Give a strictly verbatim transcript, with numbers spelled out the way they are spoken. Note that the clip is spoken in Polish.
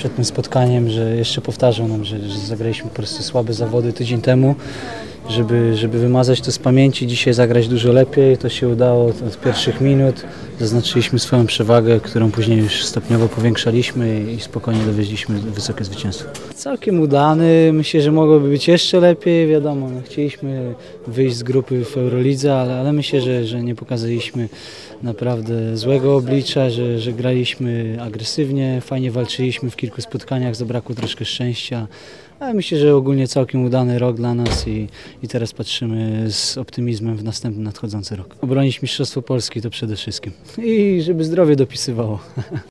przed tym spotkaniem, że jeszcze powtarzał nam, że, że zagraliśmy po prostu słabe zawody tydzień temu, żeby, żeby wymazać to z pamięci, dzisiaj zagrać dużo lepiej. To się udało od pierwszych minut. Zaznaczyliśmy swoją przewagę, którą później już stopniowo powiększaliśmy i spokojnie dowieźliśmy wysokie zwycięstwo. Całkiem udany, myślę, że mogłoby być jeszcze lepiej, wiadomo, no, chcieliśmy wyjść z grupy w Eurolidze, ale, ale myślę, że, że nie pokazaliśmy naprawdę złego oblicza, że, że graliśmy agresywnie, fajnie walczyliśmy w kilku spotkaniach, zabrakło troszkę szczęścia, ale myślę, że ogólnie całkiem udany rok dla nas i, i teraz patrzymy z optymizmem w następny nadchodzący rok. Obronić Mistrzostwo Polski to przede wszystkim i żeby zdrowie dopisywało.